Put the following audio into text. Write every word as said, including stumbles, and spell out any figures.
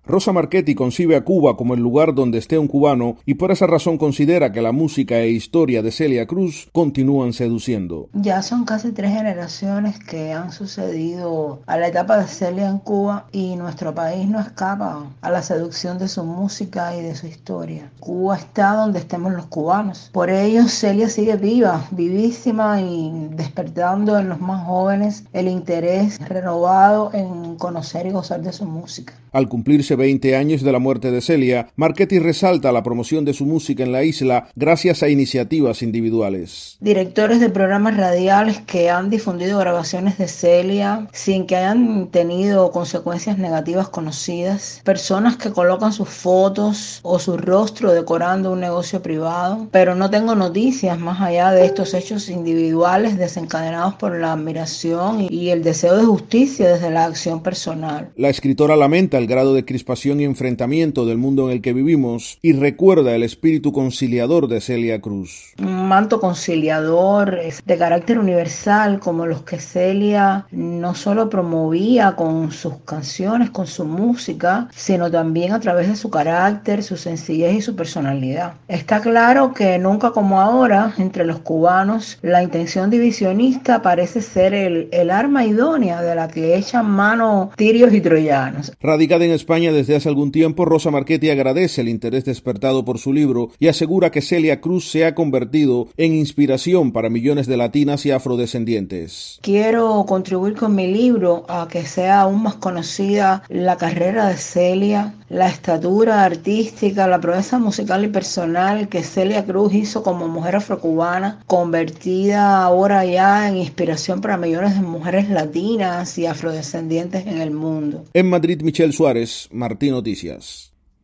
Rosa Marchetti concibe a Cuba como el lugar donde esté un cubano y por esa razón considera que la música e historia de Celia Cruz continúan seduciendo. Ya son casi tres generaciones que han sucedido a la etapa de Celia en Cuba y nuestro país no escapa a la seducción de su música y de su historia. Cuba está donde estemos los cubanos. Por ello, Celia sigue viva, vivísima y despertando en los más jóvenes el interés renovado en conocer y gozar de su música. Al cumplirse veinte años de la muerte de Celia, Marchetti resalta la promoción de su música en la isla gracias a iniciativas individuales. Directores de programas radiales que han difundido grabaciones de Celia sin que hayan tenido consecuencias negativas conocidas. Personas que colocan sus fotos o su rostro decorando un negocio privado. Pero no tengo noticias más allá de estos hechos individuales desencadenados por la admiración y el deseo de justicia desde la acción personal. La escritora lamenta el grado de crispación y enfrentamiento del mundo en el que vivimos y recuerda el espíritu conciliador de Celia Cruz. Un manto conciliador de carácter universal como los que Celia no solo promovía con sus canciones, con su música, sino también a través de su carácter, su sencillez y su personalidad. Está claro que nunca como ahora, entre los cubanos, la intención divisionista parece ser el, el arma idónea de la que echan mano tirios y troyanos. Radicada en España desde hace algún tiempo, Rosa Marchetti agradece el interés despertado por su libro y asegura que Celia Cruz se ha convertido en inspiración para millones de latinas y afrodescendientes. Quiero contribuir con mi libro a que sea aún más conocida la carrera de Celia, la estatura artística, la proeza musical y personal que Celia Cruz hizo como mujer afrocubana, convertida ahora ya en inspiración para millones de mujeres latinas y afrodescendientes en el mundo. En Madrid, Michelle Suárez, Martín Noticias.